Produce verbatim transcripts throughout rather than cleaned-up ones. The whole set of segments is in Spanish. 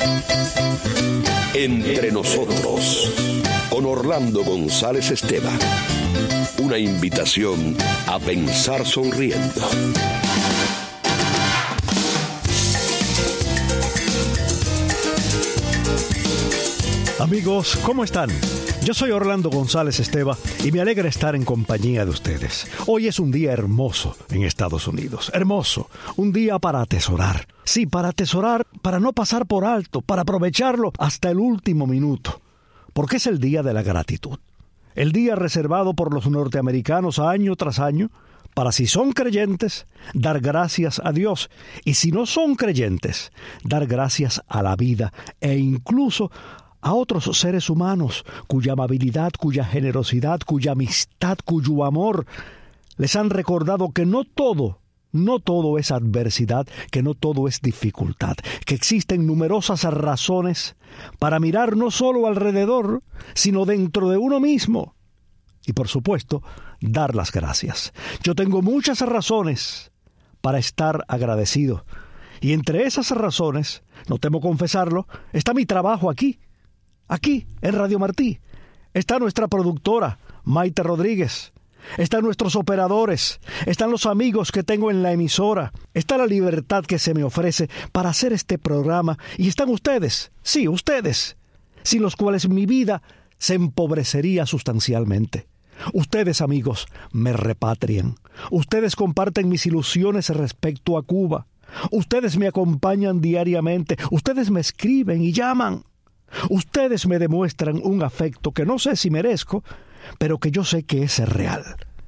Entre nosotros, con Orlando González Esteva. Una invitación a pensar sonriendo. Amigos, ¿cómo están? Yo soy Orlando González Esteva y me alegra estar en compañía de ustedes. Hoy es un día hermoso en Estados Unidos. Hermoso. Un día para atesorar. Sí, para atesorar, para no pasar por alto, para aprovecharlo hasta el último minuto. Porque es el día de la gratitud. El día reservado por los norteamericanos año tras año para, si son creyentes, dar gracias a Dios. Y si no son creyentes, dar gracias a la vida e incluso a otros seres humanos cuya amabilidad, cuya generosidad, cuya amistad, cuyo amor les han recordado que no todo, no todo es adversidad, que no todo es dificultad, que existen numerosas razones para mirar no solo alrededor, sino dentro de uno mismo. Y por supuesto, dar las gracias. Yo tengo muchas razones para estar agradecido. Y entre esas razones, no temo confesarlo, está mi trabajo aquí. Aquí, en Radio Martí, está nuestra productora, Maite Rodríguez. Están nuestros operadores, están los amigos que tengo en la emisora, está la libertad que se me ofrece para hacer este programa y están ustedes, sí, ustedes, sin los cuales mi vida se empobrecería sustancialmente. Ustedes, amigos, me repatrian. Ustedes comparten mis ilusiones respecto a Cuba. Ustedes me acompañan diariamente. Ustedes me escriben y llaman. Ustedes me demuestran un afecto que no sé si merezco, pero que yo sé que es real.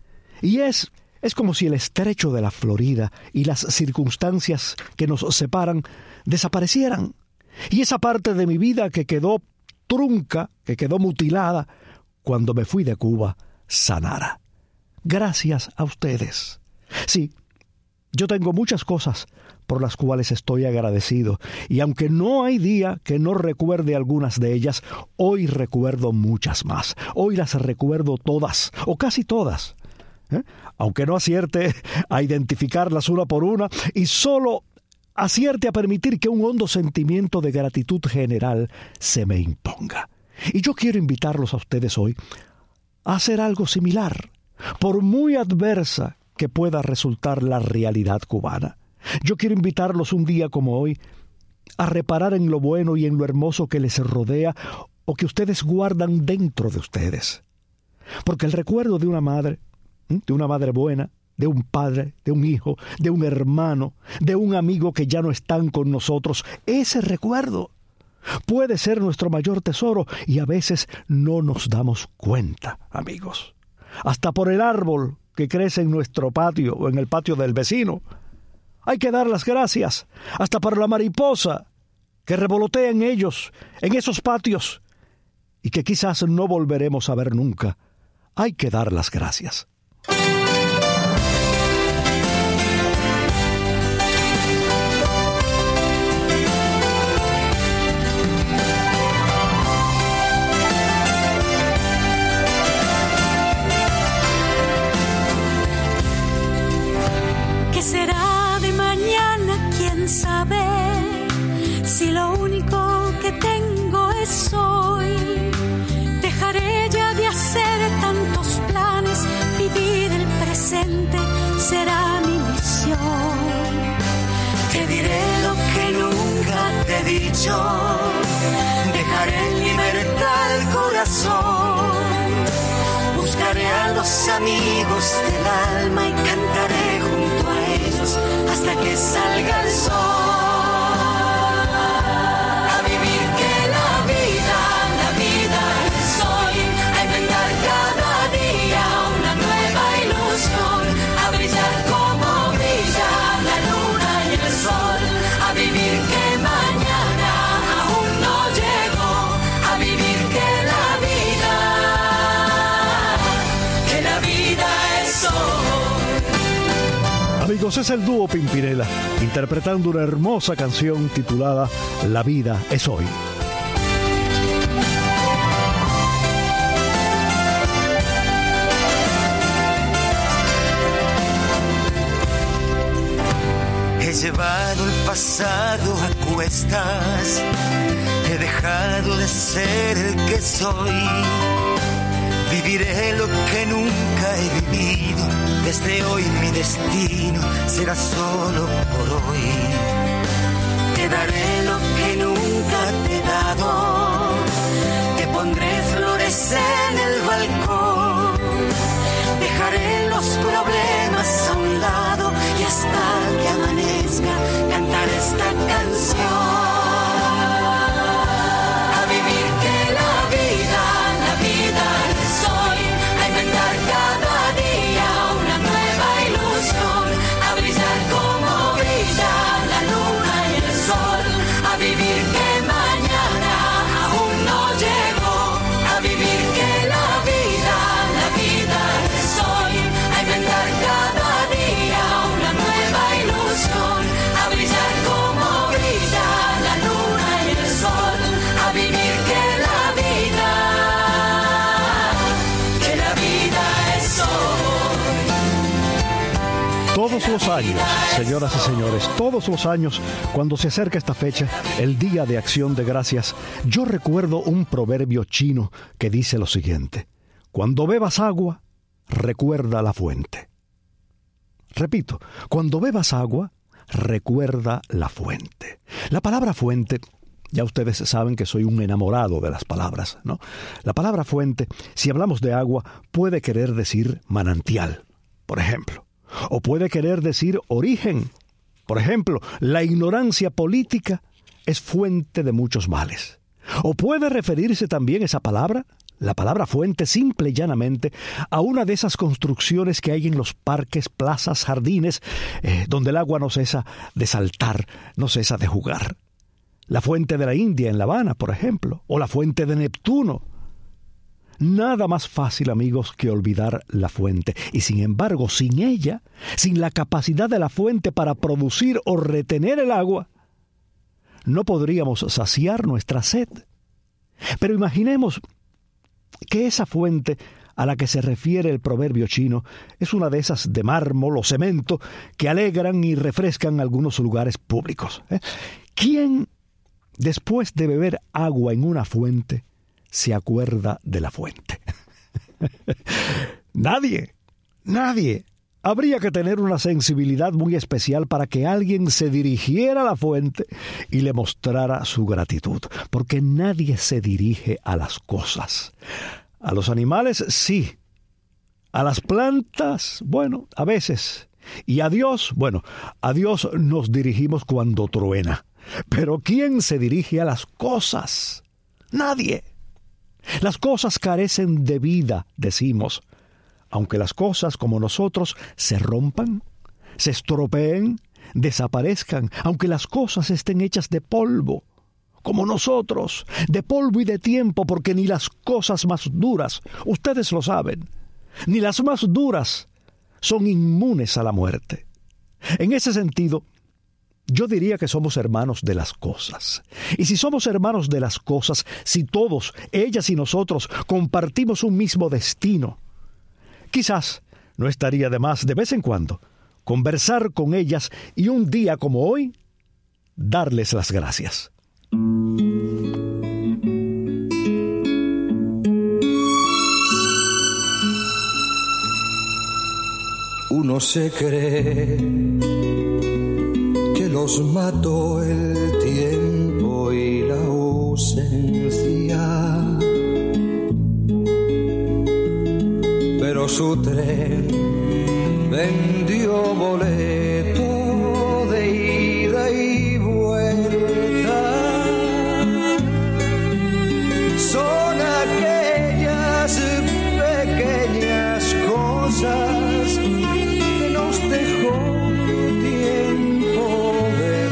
Y es, es como si el estrecho de la Florida y las circunstancias que nos separan desaparecieran. Y esa parte de mi vida que quedó trunca, que quedó mutilada cuando me fui de Cuba, sanara. Gracias a ustedes. Sí, yo tengo muchas cosas por las cuales estoy agradecido, y aunque no hay día que no recuerde algunas de ellas, hoy recuerdo muchas más. Hoy las recuerdo todas, o casi todas. ¿Eh? Aunque no acierte a identificarlas una por una, y solo acierte a permitir que un hondo sentimiento de gratitud general se me imponga. Y yo quiero invitarlos a ustedes hoy a hacer algo similar, por muy adversa que pueda resultar la realidad cubana. Yo quiero invitarlos un día como hoy a reparar en lo bueno y en lo hermoso que les rodea o que ustedes guardan dentro de ustedes. Porque el recuerdo de una madre, de una madre buena, de un padre, de un hijo, de un hermano, de un amigo que ya no están con nosotros, ese recuerdo puede ser nuestro mayor tesoro y a veces no nos damos cuenta, amigos. Hasta por el árbol que crece en nuestro patio o en el patio del vecino, hay que dar las gracias, hasta para la mariposa que revolotea en ellos, en esos patios, y que quizás no volveremos a ver nunca. Hay que dar las gracias. ¿Qué será de mañana? ¿Quién sabe? Si lo único que tengo es hoy. Dejaré ya de hacer tantos planes. Vivir el presente será mi misión. Te diré lo que nunca te he dicho. Dejaré en libertad el corazón. Buscaré a los amigos del alma y cantaré junto a ellos hasta que salga el sol. A vivir que la vida, la vida es hoy. A inventar cada día una nueva ilusión. A brillar como brilla la luna y el sol. A vivir que mañana aún no llegó. A vivir que la vida, que la vida es hoy. Amigos, es el dúo Pimpinela, interpretando una hermosa canción titulada La vida es hoy. He llevado el pasado a cuestas he dejado de ser el que soy. Viviré lo que nunca he vivido. Desde hoy mi destino será solo por hoy. Te daré lo que nunca te he dado. Te pondré flores en el balcón. Dejaré los problemas a un lado y hasta que amanezca cantar esta canción. A vivir que la vida, la vida es hoy. A inventar cada día una nueva ilusión. A brillar como brilla la luna y el sol. A vivir que mañana aún no llegó. A vivir que la vida, la vida es hoy. A inventar cada día una nueva ilusión. A brillar como brilla la luna y el sol. A vivir que la vida, que la vida es hoy. Todos los años, señoras y señores, todos los años, cuando se acerca esta fecha, el Día de Acción de Gracias, yo recuerdo un proverbio chino que dice lo siguiente: cuando bebas agua, recuerda la fuente. Repito, cuando bebas agua, recuerda la fuente. La palabra fuente, ya ustedes saben que soy un enamorado de las palabras, ¿no? La palabra fuente, si hablamos de agua, puede querer decir manantial, por ejemplo. O puede querer decir origen. Por ejemplo, la ignorancia política es fuente de muchos males. O puede referirse también esa palabra, la palabra fuente, simple y llanamente, a una de esas construcciones que hay en los parques, plazas, jardines, eh, donde el agua no cesa de saltar, no cesa de jugar. La fuente de la India en La Habana, por ejemplo, o la fuente de Neptuno. Nada más fácil, amigos, que olvidar la fuente. Y sin embargo, sin ella, sin la capacidad de la fuente para producir o retener el agua, no podríamos saciar nuestra sed. Pero imaginemos que esa fuente a la que se refiere el proverbio chino es una de esas de mármol o cemento que alegran y refrescan algunos lugares públicos. ¿Eh? ¿Quién, después de beber agua en una fuente, se acuerda de la fuente? Nadie, nadie. Habría que tener una sensibilidad muy especial para que alguien se dirigiera a la fuente y le mostrara su gratitud, porque nadie se dirige a las cosas. A los animales, sí. A las plantas, bueno, a veces. Y a Dios, bueno, a Dios nos dirigimos cuando truena. Pero ¿quién se dirige a las cosas? Nadie. Las cosas carecen de vida, decimos, aunque las cosas como nosotros se rompan, se estropeen, desaparezcan, aunque las cosas estén hechas de polvo, como nosotros, de polvo y de tiempo, porque ni las cosas más duras, ustedes lo saben, ni las más duras son inmunes a la muerte. En ese sentido, yo diría que somos hermanos de las cosas. Y si somos hermanos de las cosas, si todos, ellas y nosotros, compartimos un mismo destino, quizás no estaría de más de vez en cuando conversar con ellas y un día como hoy, darles las gracias. Uno se cree que los mató el tiempo y la ausencia, pero su tren vendió boleto de ida y vuelta. Son aquellas pequeñas cosas que nos dejó tiempo de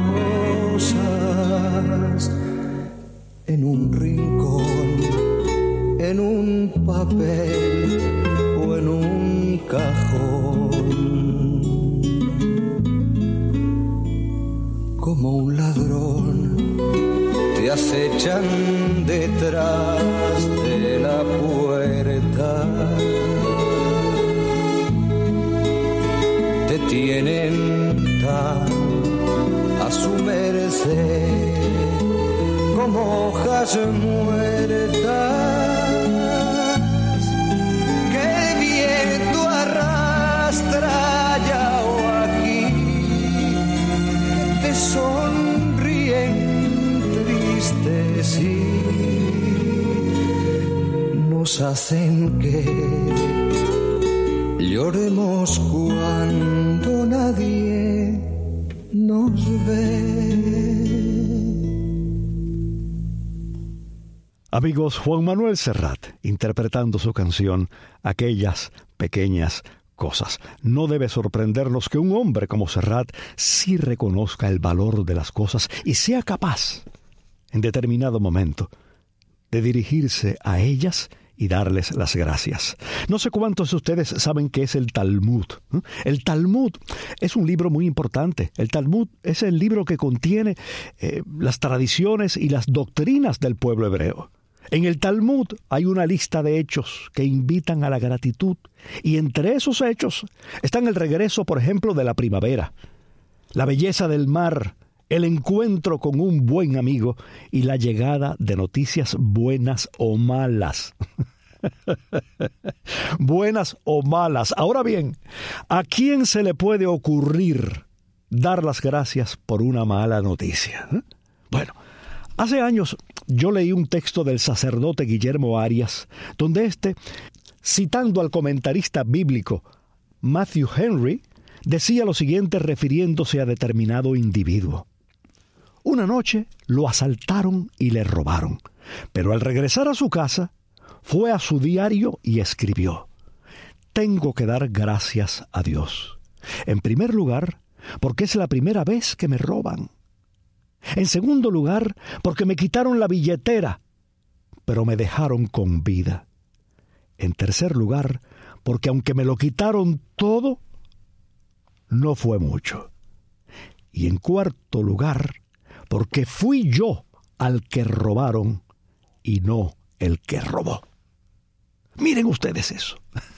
rosas en un rincón, en un papel o en un cajón. Como un ladrón te acechan detrás de la puerta, te tienen tan a su merced como hojas muertas que el viento arrastra allá o aquí, que te sonríen tristes y nos hacen que lloremos cuando nadie nos ve. Amigos, Juan Manuel Serrat interpretando su canción Aquellas pequeñas cosas. No debe sorprendernos que un hombre como Serrat sí reconozca el valor de las cosas y sea capaz, en determinado momento, de dirigirse a ellas y darles las gracias. No sé cuántos de ustedes saben qué es el Talmud. El Talmud es un libro muy importante. El Talmud es el libro que contiene eh, las tradiciones y las doctrinas del pueblo hebreo. En el Talmud hay una lista de hechos que invitan a la gratitud, y entre esos hechos están el regreso, por ejemplo, de la primavera, la belleza del mar, el encuentro con un buen amigo y la llegada de noticias buenas o malas. Buenas o malas. Ahora bien, ¿a quién se le puede ocurrir dar las gracias por una mala noticia? ¿Eh? Bueno, hace años yo leí un texto del sacerdote Guillermo Arias, donde éste, citando al comentarista bíblico Matthew Henry, decía lo siguiente refiriéndose a determinado individuo. Una noche lo asaltaron y le robaron, pero al regresar a su casa, fue a su diario y escribió: tengo que dar gracias a Dios. En primer lugar, porque es la primera vez que me roban. En segundo lugar, porque me quitaron la billetera, pero me dejaron con vida. En tercer lugar, porque aunque me lo quitaron todo, no fue mucho. Y en cuarto lugar, porque fui yo al que robaron y no el que robó. Miren ustedes eso.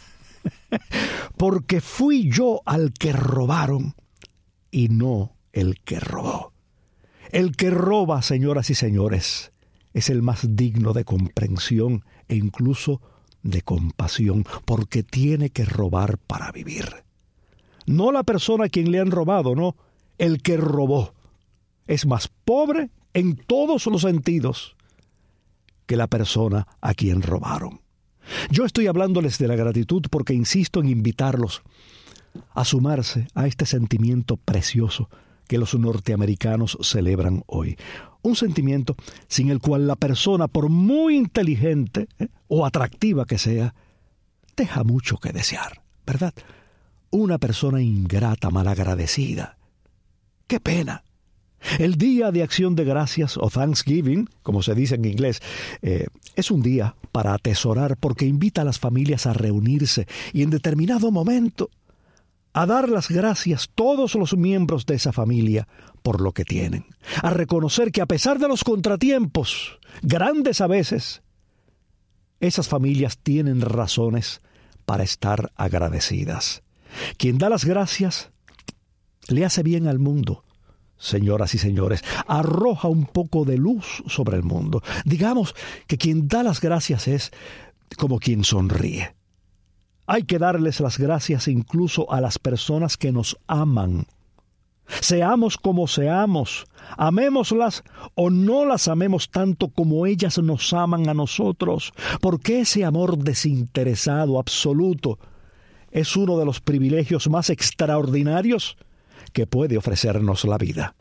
Porque fui yo al que robaron y no el que robó. El que roba, señoras y señores, es el más digno de comprensión e incluso de compasión, porque tiene que robar para vivir. No la persona a quien le han robado, no, el que robó. Es más pobre en todos los sentidos que la persona a quien robaron. Yo estoy hablándoles de la gratitud porque insisto en invitarlos a sumarse a este sentimiento precioso que los norteamericanos celebran hoy. Un sentimiento sin el cual la persona, por muy inteligente ¿eh? o atractiva que sea, deja mucho que desear, ¿verdad? Una persona ingrata, malagradecida. ¡Qué pena! El Día de Acción de Gracias, o Thanksgiving, como se dice en inglés, eh, es un día para atesorar porque invita a las familias a reunirse y en determinado momento a dar las gracias todos los miembros de esa familia por lo que tienen, a reconocer que a pesar de los contratiempos, grandes a veces, esas familias tienen razones para estar agradecidas. Quien da las gracias le hace bien al mundo. Señoras y señores, arroja un poco de luz sobre el mundo. Digamos que quien da las gracias es como quien sonríe. Hay que darles las gracias incluso a las personas que nos aman. Seamos como seamos, amémoslas o no las amemos tanto como ellas nos aman a nosotros, porque ese amor desinteresado, absoluto, es uno de los privilegios más extraordinarios que puede ofrecernos la vida.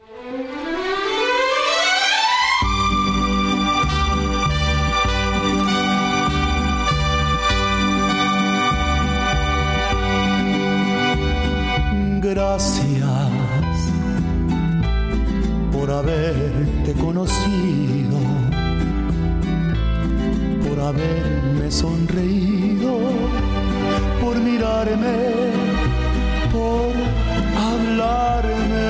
Gracias por haberte conocido, por haberme sonreído, por mirarme, por hablarme.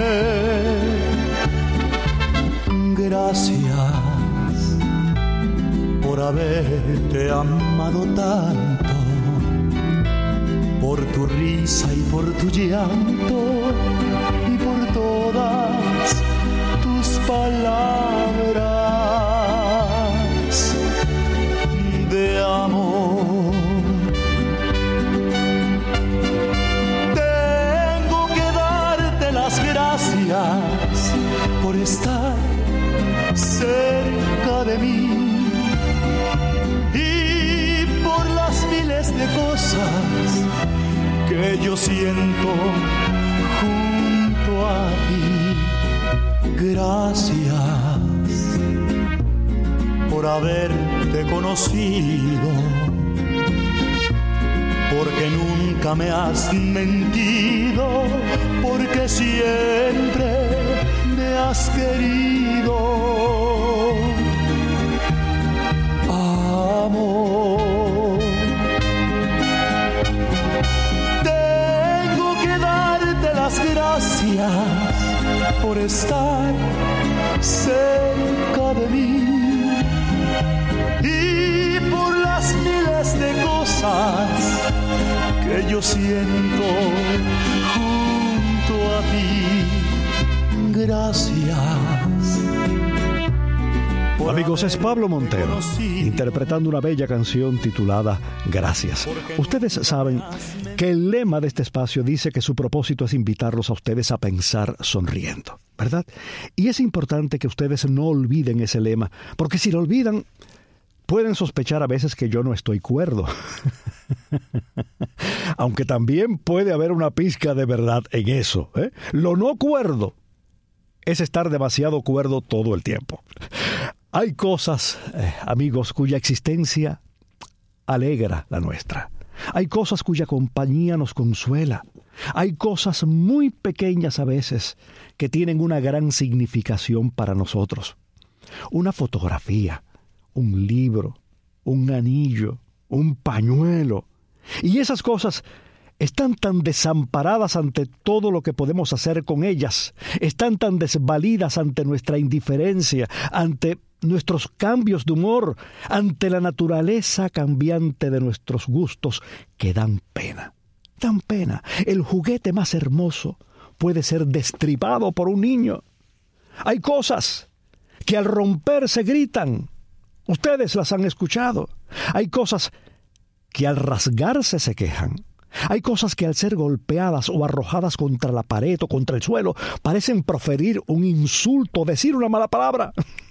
Gracias por haberte amado tanto, por tu risa y por tu llanto y por todas tus palabras. que yo siento junto a ti. Gracias por haberte conocido, porque nunca me has mentido, porque siempre me has querido. Amor, tengo que darte las gracias por estar cerca de mí y por las miles de cosas que yo siento junto a ti. Gracias. Amigos, es Pablo Montero interpretando una bella canción titulada Gracias. Ustedes saben que el lema de este espacio dice que su propósito es invitarlos a ustedes a pensar sonriendo, ¿verdad? Y es importante que ustedes no olviden ese lema, porque si lo olvidan, pueden sospechar a veces que yo no estoy cuerdo. Aunque también puede haber una pizca de verdad en eso, ¿eh? Lo no cuerdo es estar demasiado cuerdo todo el tiempo. Hay cosas, eh, amigos, cuya existencia alegra la nuestra. Hay cosas cuya compañía nos consuela. Hay cosas muy pequeñas a veces que tienen una gran significación para nosotros. Una fotografía, un libro, un anillo, un pañuelo. Y esas cosas están tan desamparadas ante todo lo que podemos hacer con ellas. Están tan desvalidas ante nuestra indiferencia, ante nuestros cambios de humor, ante la naturaleza cambiante de nuestros gustos, que dan pena. Dan pena. El juguete más hermoso puede ser destripado por un niño. Hay cosas que al romperse gritan. Ustedes las han escuchado. Hay cosas que al rasgarse se quejan. Hay cosas que al ser golpeadas o arrojadas contra la pared o contra el suelo parecen proferir un insulto, decir una mala palabra.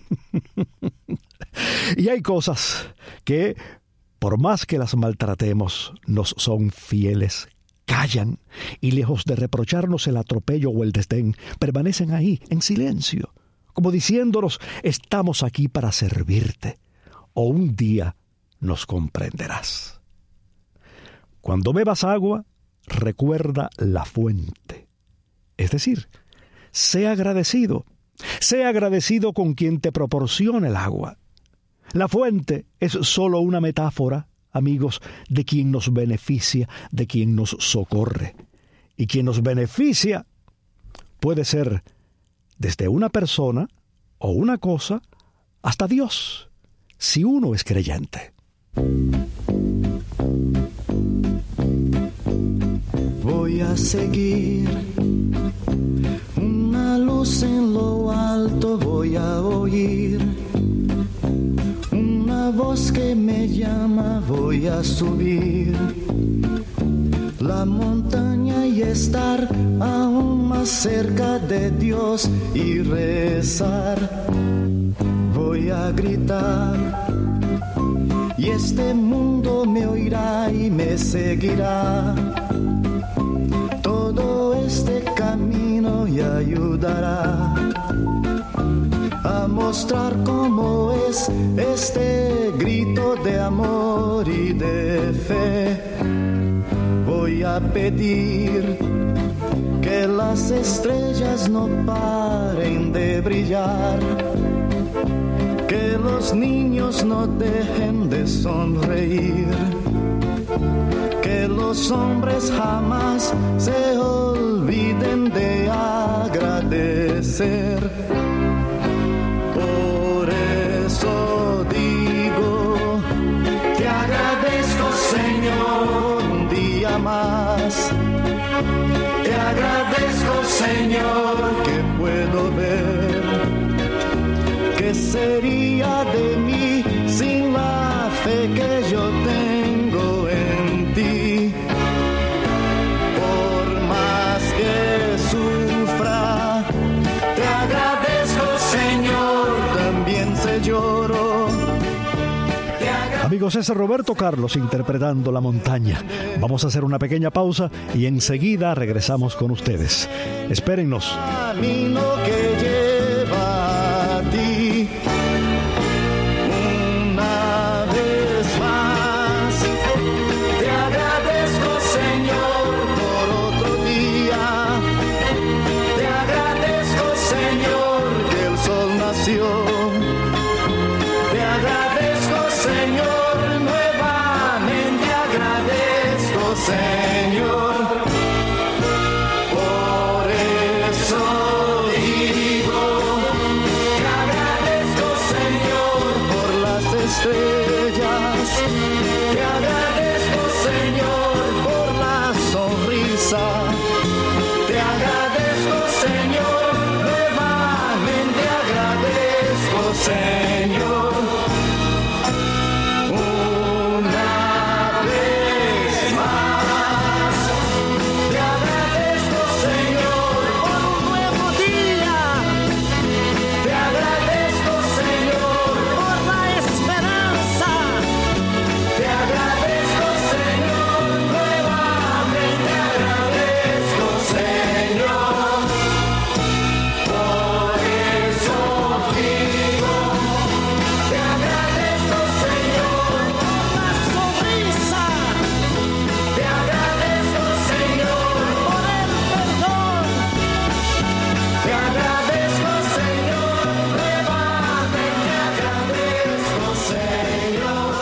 Y hay cosas que, por más que las maltratemos, nos son fieles, callan y lejos de reprocharnos el atropello o el desdén, permanecen ahí en silencio, como diciéndonos, estamos aquí para servirte, o un día nos comprenderás. Cuando bebas agua, recuerda la fuente. Es decir, sé agradecido. Sé agradecido con quien te proporciona el agua. La fuente es solo una metáfora, amigos, de quien nos beneficia, de quien nos socorre. Y quien nos beneficia puede ser desde una persona o una cosa hasta Dios, si uno es creyente. Voy a seguir una luz en lo alto, voy a oír una voz que me llama, voy a subir la montaña y estar aún más cerca de Dios y rezar. Voy a gritar y este mundo me oirá y me seguirá. Todo este camino y ayudará a mostrar cómo es este grito de amor y de fe. Voy a pedir que las estrellas no paren de brillar, que los niños no dejen de sonreír, que los hombres jamás se olviden de agradecer. Por eso digo, te agradezco, Señor, un día más. Te agradezco, Señor, que puedo ver. ¿Qué sería de mí sin la fe que yo tengo en ti? Por más que sufra, te agradezco, Señor, también se lloro. Amigos, es Roberto Carlos interpretando La Montaña. Vamos a hacer una pequeña pausa y enseguida regresamos con ustedes. Espérennos. Camino que lleva a ti. Una vez más te agradezco, Señor, por otro día. Te agradezco, Señor, que el sol nació. Te agradezco, Señor, nuevamente agradezco, Señor. Por eso digo, te agradezco, Señor, por las estrellas. Te agradezco, Señor, por la sonrisa. Te agradezco, Señor, nuevamente agradezco, Señor. Una vez más, te agradezco, Señor, por un nuevo día. Te agradezco, Señor, por la esperanza. Te agradezco, Señor, nuevamente agradezco, Señor. Por eso digo, te agradezco, Señor, por la sonrisa. Te agradezco, Señor, por el perdón. Te agradezco, Señor, nuevamente agradezco, Señor.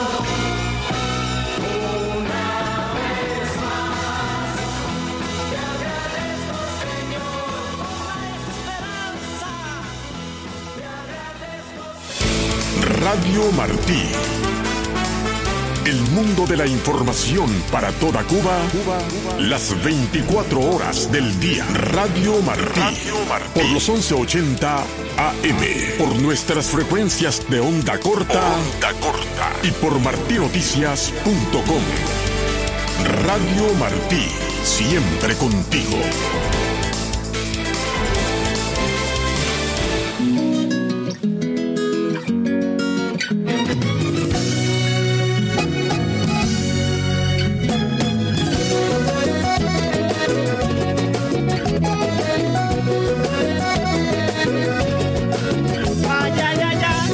Una vez más, te agradezco, Señor, por la esperanza. Te agradezco, Radio Martí. El mundo de la información para toda Cuba, las veinticuatro horas del día. Radio Martí. Por los once ochenta A M. Por nuestras frecuencias de onda corta. Onda corta. Y por martinoticias punto com. Radio Martí. Siempre contigo. Ay, ay, ay, ay.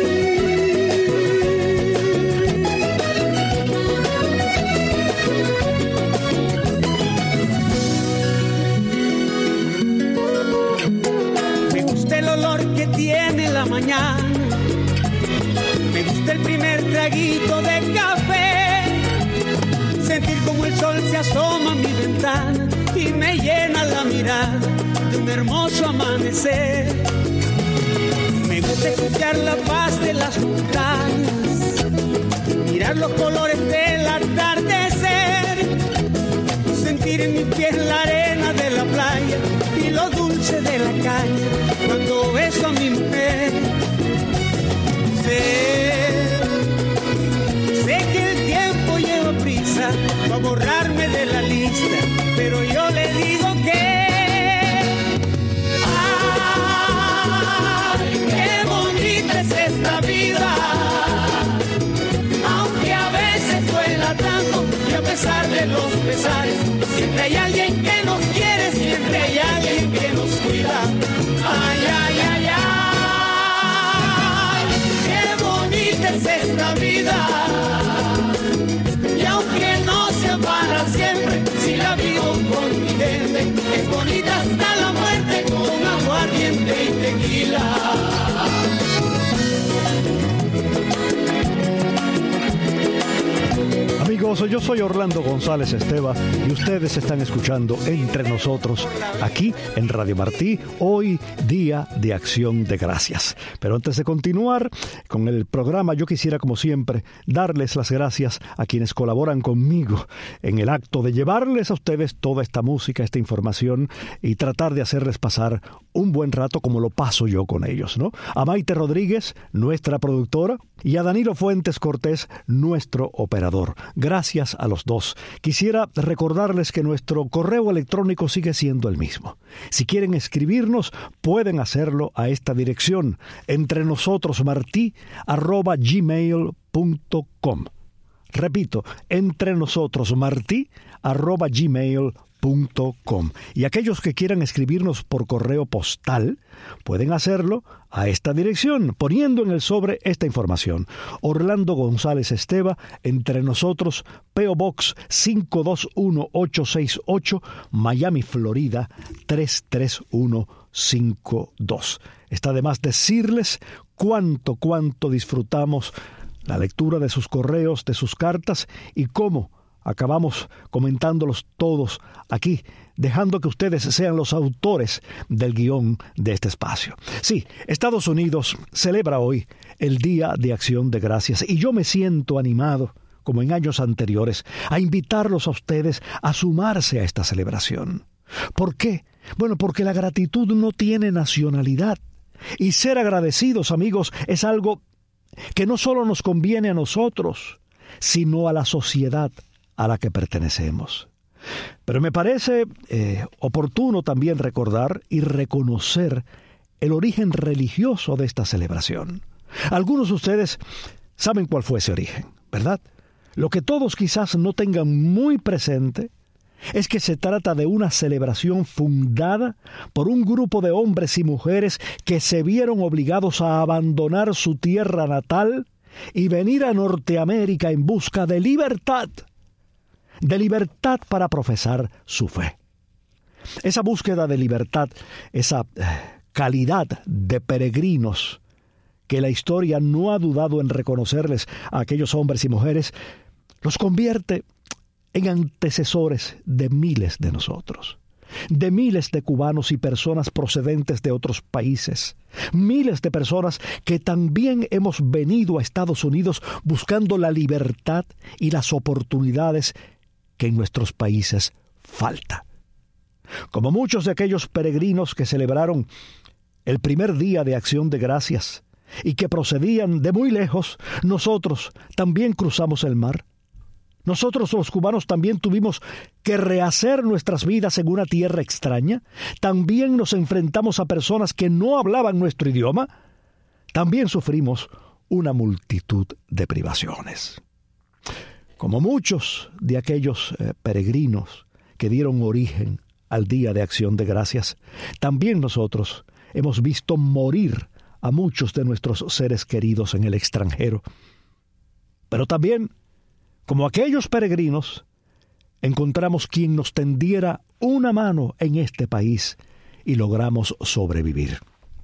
Me gusta el olor que tiene la mañana. Me gusta el primer traguito de café. Sentir como el sol se asoma a mi ventana y me llena la mirada de un hermoso amanecer. Me gusta escuchar la paz de las montañas, mirar los colores del atardecer, sentir en mis pies la arena de la playa y lo dulce de la caña cuando beso a mi mujer. Sé, sé que el tiempo lleva prisa para borrarme de la lista, pero yo le digo que es esta vida, aunque a veces duela tanto y a pesar de los pesares, siempre hay alguien que nos quiere, siempre hay alguien que nos cuida. Ay, ay, ay, ay, qué bonita es esta vida, y aunque no sea para siempre, si la vivo con mi gente, es bonita hasta la muerte con aguardiente y tequila. Amigos, yo soy Orlando González Esteva y ustedes están escuchando Entre Nosotros aquí en Radio Martí, hoy día de Acción de Gracias. Pero antes de continuar con el programa, yo quisiera, como siempre, darles las gracias a quienes colaboran conmigo en el acto de llevarles a ustedes toda esta música, esta información y tratar de hacerles pasar un buen rato como lo paso yo con ellos, ¿no? A Maite Rodríguez, nuestra productora, y a Danilo Fuentes Cortés, nuestro operador. Gracias Gracias a los dos. Quisiera recordarles que nuestro correo electrónico sigue siendo el mismo. Si quieren escribirnos, pueden hacerlo a esta dirección, entrenosotros.martí arroba gmail punto com. Repito, entrenosotros.martí arroba gmail punto com. Y aquellos que quieran escribirnos por correo postal, pueden hacerlo a esta dirección, poniendo en el sobre esta información. Orlando González Esteva, Entre Nosotros, P O Box cinco dos uno ocho seis ocho, Miami, Florida tres tres uno cinco dos. Está de más decirles cuánto, cuánto disfrutamos la lectura de sus correos, de sus cartas, y cómo acabamos comentándolos todos aquí, dejando que ustedes sean los autores del guión de este espacio. Sí, Estados Unidos celebra hoy el Día de Acción de Gracias, y yo me siento animado, como en años anteriores, a invitarlos a ustedes a sumarse a esta celebración. ¿Por qué? Bueno, porque la gratitud no tiene nacionalidad, y ser agradecidos, amigos, es algo que no solo nos conviene a nosotros, sino a la sociedad a la que pertenecemos. Pero me parece eh, oportuno también recordar y reconocer el origen religioso de esta celebración. Algunos de ustedes saben cuál fue ese origen, ¿verdad? Lo que todos quizás no tengan muy presente es que se trata de una celebración fundada por un grupo de hombres y mujeres que se vieron obligados a abandonar su tierra natal y venir a Norteamérica en busca de libertad, de libertad para profesar su fe. Esa búsqueda de libertad, esa calidad de peregrinos que la historia no ha dudado en reconocerles a aquellos hombres y mujeres, los convierte en antecesores de miles de nosotros, de miles de cubanos y personas procedentes de otros países, miles de personas que también hemos venido a Estados Unidos buscando la libertad y las oportunidades que en nuestros países falta. Como muchos de aquellos peregrinos que celebraron el primer día de Acción de Gracias y que procedían de muy lejos, nosotros también cruzamos el mar. Nosotros los cubanos también tuvimos que rehacer nuestras vidas en una tierra extraña. También nos enfrentamos a personas que no hablaban nuestro idioma. También sufrimos una multitud de privaciones. Como muchos de aquellos eh, peregrinos que dieron origen al Día de Acción de Gracias, también nosotros hemos visto morir a muchos de nuestros seres queridos en el extranjero. Pero también, como aquellos peregrinos, encontramos quien nos tendiera una mano en este país y logramos sobrevivir.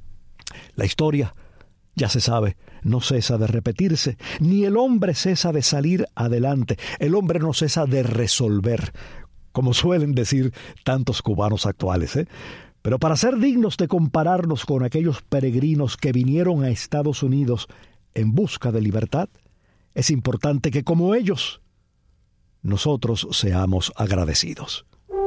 La historia, ya se sabe, no cesa de repetirse, ni el hombre cesa de salir adelante, el hombre no cesa de resolver, como suelen decir tantos cubanos actuales, ¿eh? Pero para ser dignos de compararnos con aquellos peregrinos que vinieron a Estados Unidos en busca de libertad, es importante que, como ellos, nosotros seamos agradecidos.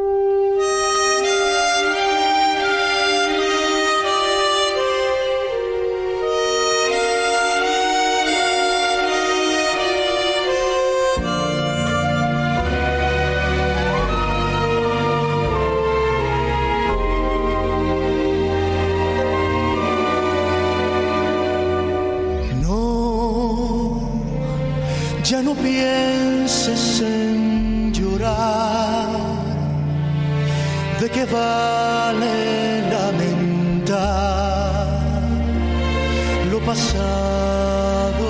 Ya no pienses en llorar, ¿de qué vale lamentar? Lo pasado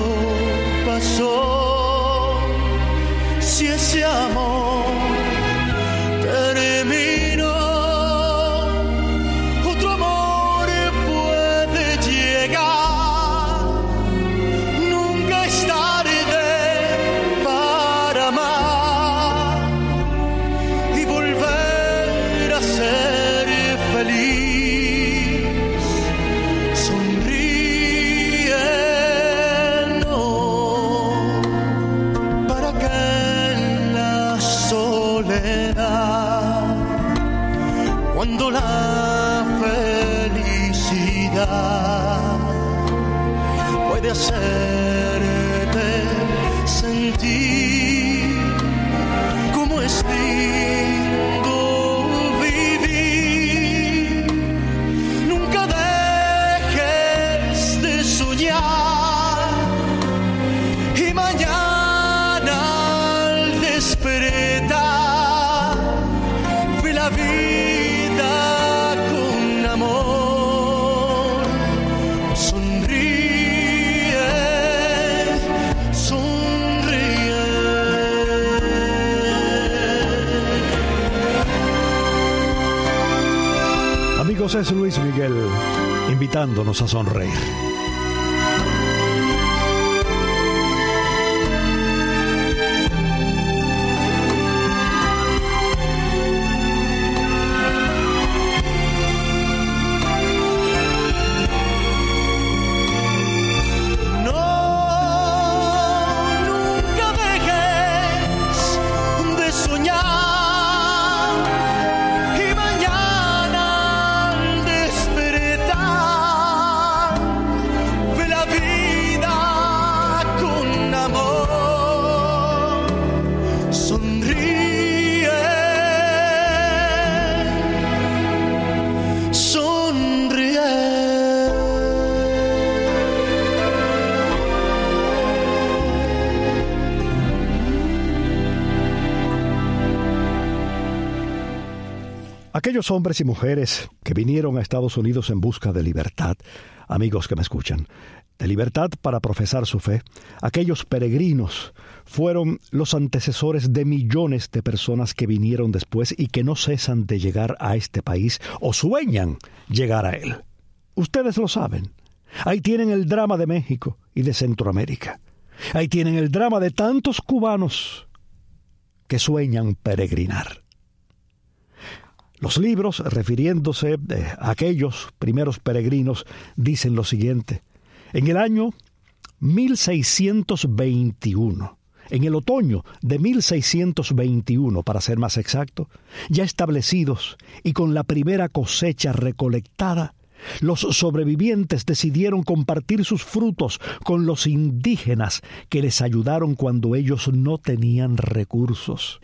pasó, si ese amor terminó, otro amor puede llegar, nunca es tarde y volver a ser feliz, sonriendo, para que en la soledad, cuando la felicidad puede hacerte sentir soñar y mañana al despertar vi la vida con amor. Sonríe, sonríe. Amigos, es Luis Miguel invitándonos a sonreír. Aquellos hombres y mujeres que vinieron a Estados Unidos en busca de libertad, amigos que me escuchan, de libertad para profesar su fe, aquellos peregrinos fueron los antecesores de millones de personas que vinieron después y que no cesan de llegar a este país o sueñan llegar a él. Ustedes lo saben. Ahí tienen el drama de México y de Centroamérica. Ahí tienen el drama de tantos cubanos que sueñan peregrinar. Los libros, refiriéndose a aquellos primeros peregrinos, dicen lo siguiente. En el año mil seiscientos veintiuno, en el otoño de mil seiscientos veintiuno, para ser más exacto, ya establecidos y con la primera cosecha recolectada, los sobrevivientes decidieron compartir sus frutos con los indígenas que les ayudaron cuando ellos no tenían recursos.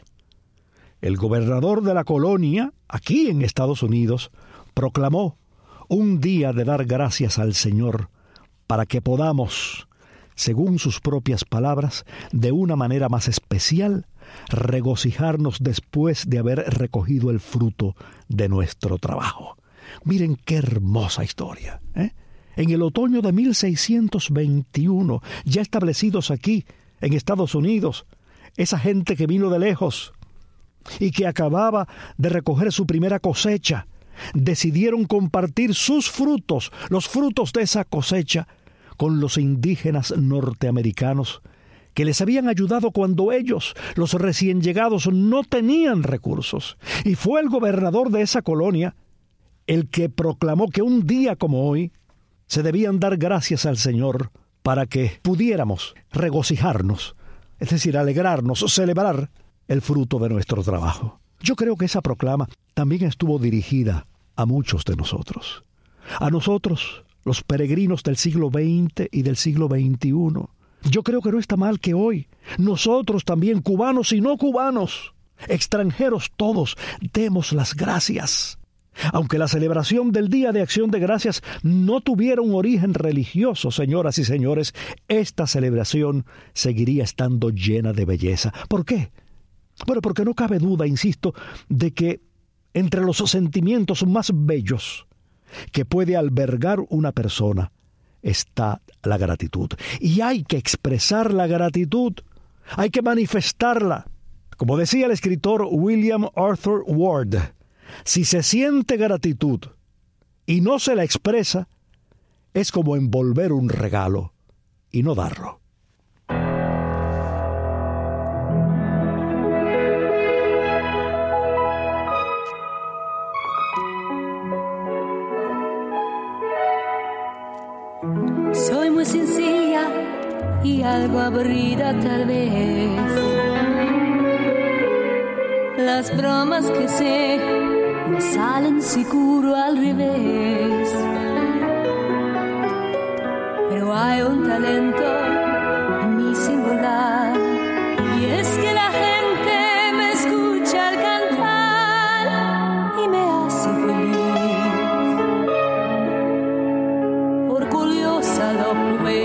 El gobernador de la colonia, aquí en Estados Unidos, proclamó un día de dar gracias al Señor para que podamos, según sus propias palabras, de una manera más especial, regocijarnos después de haber recogido el fruto de nuestro trabajo. Miren qué hermosa historia, ¿eh? En el otoño de mil seiscientos veintiuno, ya establecidos aquí, en Estados Unidos, esa gente que vino de lejos y que acababa de recoger su primera cosecha, decidieron compartir sus frutos, los frutos de esa cosecha, con los indígenas norteamericanos que les habían ayudado cuando ellos, los recién llegados, no tenían recursos. Y fue el gobernador de esa colonia el que proclamó que un día como hoy se debían dar gracias al Señor para que pudiéramos regocijarnos, es decir, alegrarnos, celebrar el fruto de nuestro trabajo. Yo creo que esa proclama también estuvo dirigida a muchos de nosotros. A nosotros, los peregrinos del siglo veinte y del siglo veintiuno. Yo creo que no está mal que hoy, nosotros también, cubanos y no cubanos, extranjeros todos, demos las gracias. Aunque la celebración del Día de Acción de Gracias no tuviera un origen religioso, señoras y señores, esta celebración seguiría estando llena de belleza. ¿Por qué? Bueno, porque no cabe duda, insisto, de que entre los sentimientos más bellos que puede albergar una persona está la gratitud. Y hay que expresar la gratitud, hay que manifestarla. Como decía el escritor William Arthur Ward, si se siente gratitud y no se la expresa, es como envolver un regalo y no darlo. Soy muy sencilla y algo aburrida tal vez. Las bromas que sé me salen seguro al revés. Pero hay un talento en mi singular, y es que la gente me escucha al cantar y me hace feliz. Orgullosa lo puedo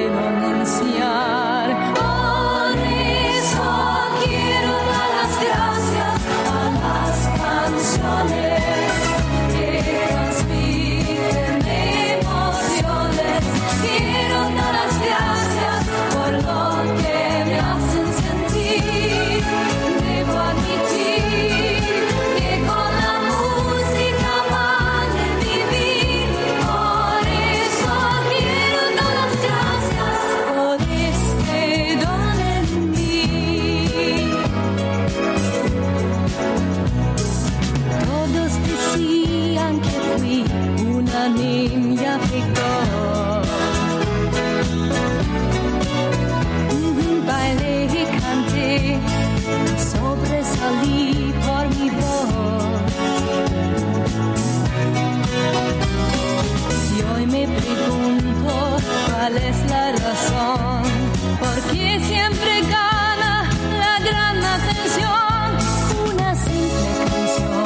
canción, porque siempre gana la gran atención, una simple canción.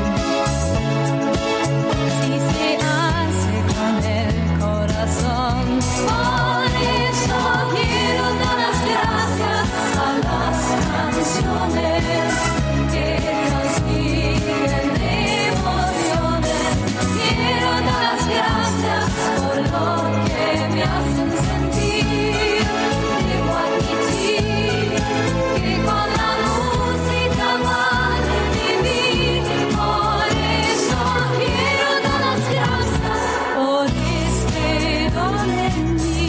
Si se hace con el corazón, por eso quiero dar las gracias a las canciones que transmiten emociones. Quiero dar las gracias por lo que me hacen sentir. Digo aquí sí, que con la música van a vivir. Por eso quiero dar las gracias por este don en mí.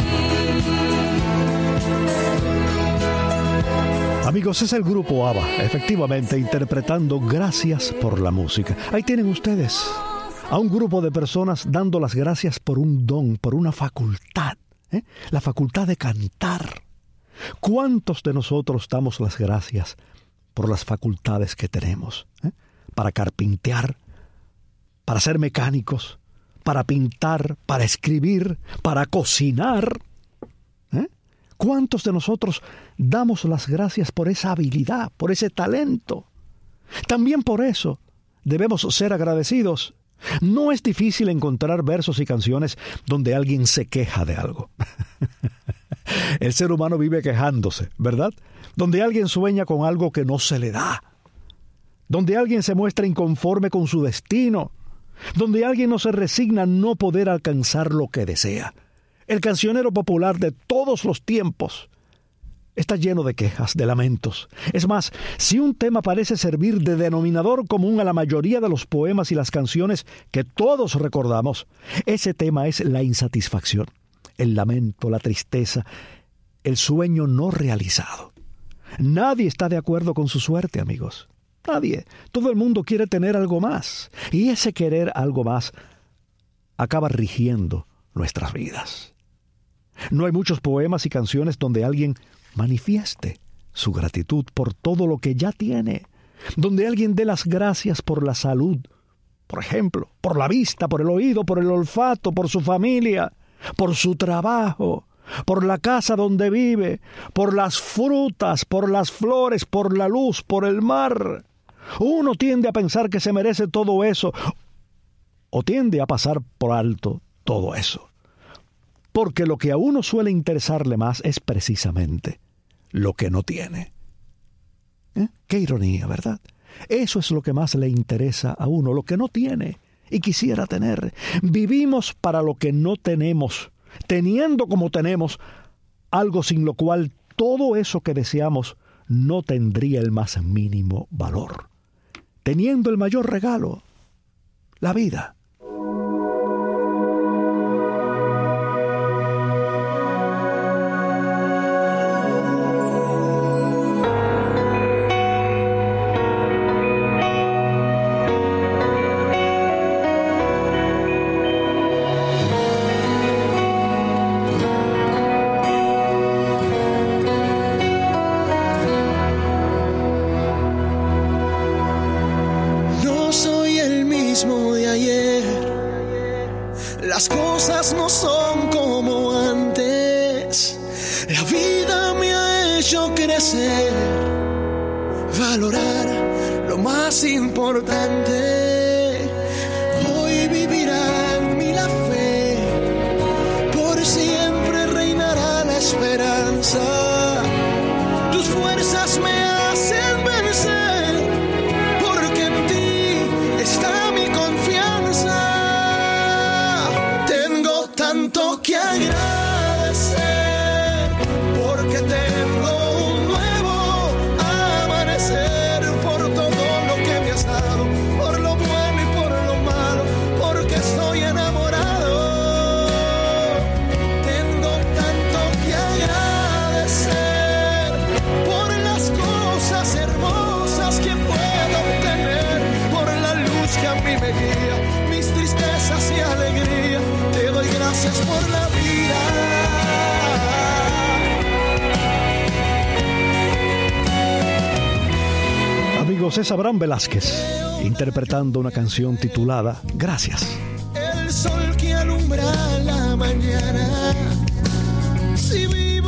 Amigos, es el grupo ABBA, efectivamente, interpretando Gracias por la música. Ahí tienen ustedes a un grupo de personas dando las gracias por un don, por una facultad, ¿eh? La facultad de cantar. ¿Cuántos de nosotros damos las gracias por las facultades que tenemos? ¿eh? Para carpintear, para ser mecánicos, para pintar, para escribir, para cocinar. ¿eh? ¿Cuántos de nosotros damos las gracias por esa habilidad, por ese talento? También por eso debemos ser agradecidos. No es difícil encontrar versos y canciones donde alguien se queja de algo. El ser humano vive quejándose, ¿verdad? Donde alguien sueña con algo que no se le da. Donde alguien se muestra inconforme con su destino. Donde alguien no se resigna a no poder alcanzar lo que desea. El cancionero popular de todos los tiempos está lleno de quejas, de lamentos. Es más, si un tema parece servir de denominador común a la mayoría de los poemas y las canciones que todos recordamos, ese tema es la insatisfacción, el lamento, la tristeza, el sueño no realizado. Nadie está de acuerdo con su suerte, amigos. Nadie. Todo el mundo quiere tener algo más. Y ese querer algo más acaba rigiendo nuestras vidas. No hay muchos poemas y canciones donde alguien manifieste su gratitud por todo lo que ya tiene, donde alguien dé las gracias por la salud, por ejemplo, por la vista, por el oído, por el olfato, por su familia, por su trabajo, por la casa donde vive, por las frutas, por las flores, por la luz, por el mar. Uno tiende a pensar que se merece todo eso, o tiende a pasar por alto todo eso, porque lo que a uno suele interesarle más es precisamente lo que no tiene. ¿Eh? Qué ironía, ¿verdad? Eso es lo que más le interesa a uno, lo que no tiene y quisiera tener. Vivimos para lo que no tenemos, teniendo como tenemos algo sin lo cual todo eso que deseamos no tendría el más mínimo valor. Teniendo el mayor regalo, la vida. Las cosas no son como antes. La vida me ha hecho crecer, valorar lo más importante. Hoy vivirá en mí la fe, por siempre reinará la esperanza. Tus fuerzas me hacen vencer, porque en ti está mi confianza. Tanto que agradecer, porque tengo un nuevo amanecer, por todo lo que me has dado, por lo bueno y por lo malo, porque estoy enamorado. Tengo tanto que agradecer por las cosas hermosas que puedo obtener, por la luz que a mí me guía, mis tristezas y alegría. Te doy gracias por la vida. Amigos, es Abraham Velázquez interpretando una canción titulada Gracias. El sol que alumbra la mañana. Si vivo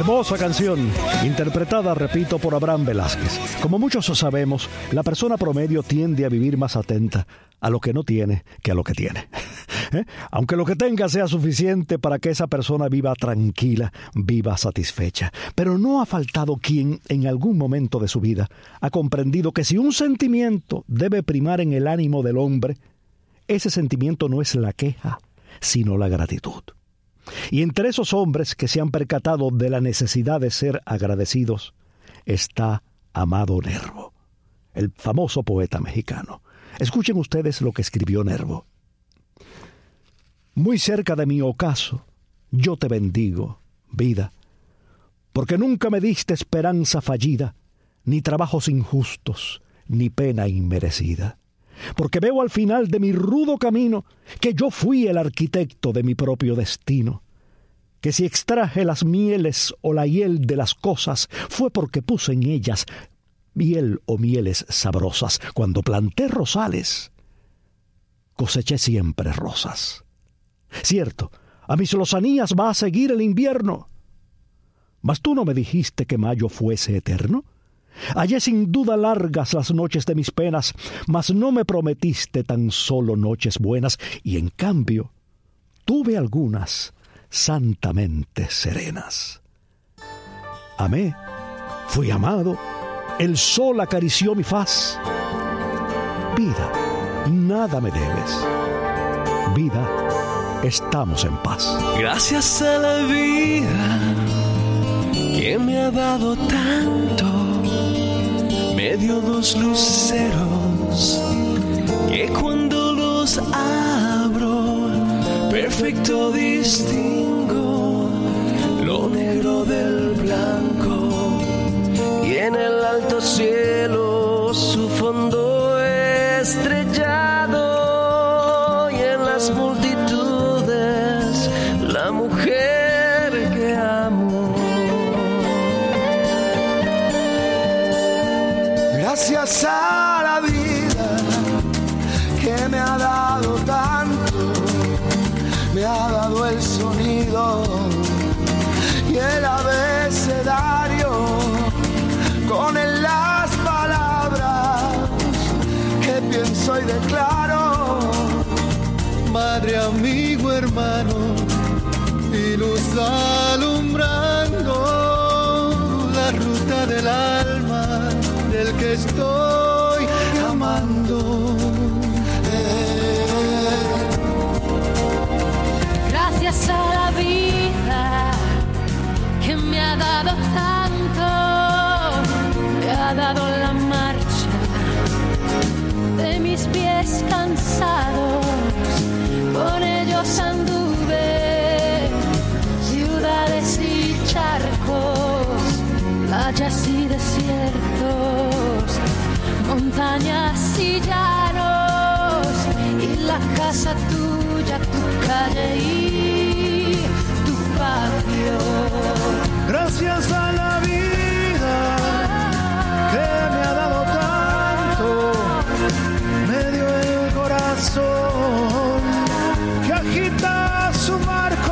Hermosa canción, interpretada, repito, por Abraham Velázquez. Como muchos sabemos, la persona promedio tiende a vivir más atenta a lo que no tiene que a lo que tiene. ¿Eh? Aunque lo que tenga sea suficiente para que esa persona viva tranquila, viva satisfecha. Pero no ha faltado quien en algún momento de su vida ha comprendido que si un sentimiento debe primar en el ánimo del hombre, ese sentimiento no es la queja, sino la gratitud. Y entre esos hombres que se han percatado de la necesidad de ser agradecidos está Amado Nervo, el famoso poeta mexicano. Escuchen ustedes lo que escribió Nervo. Muy cerca de mi ocaso, yo te bendigo, vida, porque nunca me diste esperanza fallida, ni trabajos injustos, ni pena inmerecida. Porque veo al final de mi rudo camino que yo fui el arquitecto de mi propio destino, que si extraje las mieles o la hiel de las cosas fue porque puse en ellas miel o mieles sabrosas. Cuando planté rosales, coseché siempre rosas. Cierto, a mis lozanías va a seguir el invierno, mas tú no me dijiste que mayo fuese eterno. Hallé sin duda largas las noches de mis penas, mas no me prometiste tan solo noches buenas, y en cambio tuve algunas santamente serenas. Amé, fui amado, el sol acarició mi faz. Vida, nada me debes. Vida, estamos en paz. Gracias a la vida que me ha dado tanto, me dio dos luceros que cuando los abro perfecto distingo lo negro del blanco, y en el alto cielo su fondo estrellado, y en las multitudes la mujer que amo. Gracias a la vida que me ha dado tanto, me ha dado el sonido y el abecedario, con él las palabras que pienso y declaro. Madre, amigo, hermano, y luz alumbrando la ruta del alma del que estoy amando. Gracias a la vida que me ha dado tanto, me ha dado la marcha de mis pies cansados, con ellos anduve ciudades y charcos, playas y desiertos, montañas y llanos, y la casa tuya, tu calle y tu patio. Gracias a la vida que me ha dado tanto, me dio el corazón que agita su marco.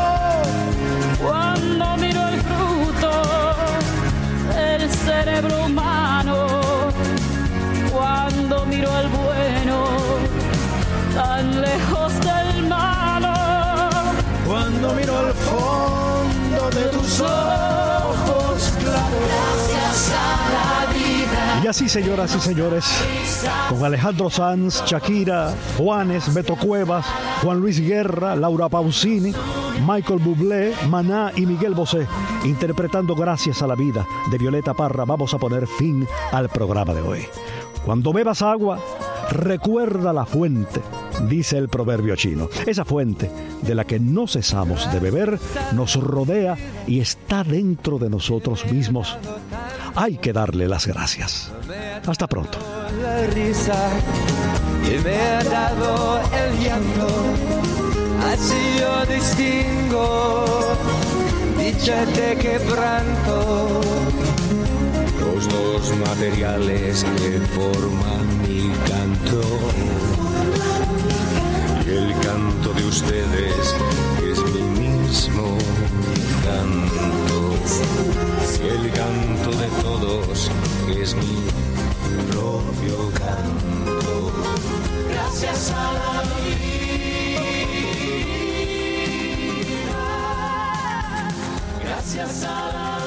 Cuando miro el fruto del cerebro humano, cuando miro el bueno tan lejos del malo, cuando miro el fondo de tus ojos claros. Gracias a la vida. Y así, señoras y señores, con Alejandro Sanz, Shakira, Juanes, Beto Cuevas, Juan Luis Guerra, Laura Pausini, Michael Bublé, Maná y Miguel Bosé, interpretando Gracias a la vida de Violeta Parra, vamos a poner fin al programa de hoy. Cuando bebas agua, recuerda la fuente, dice el proverbio chino. Esa fuente de la que no cesamos de beber nos rodea y está dentro de nosotros mismos. Hay que darle las gracias. Hasta pronto. La risa que me ha dado el llanto, así yo distingo dicha de quebranto, los dos materiales que forman mi canto, y el canto de ustedes es mi mismo canto. gracias a la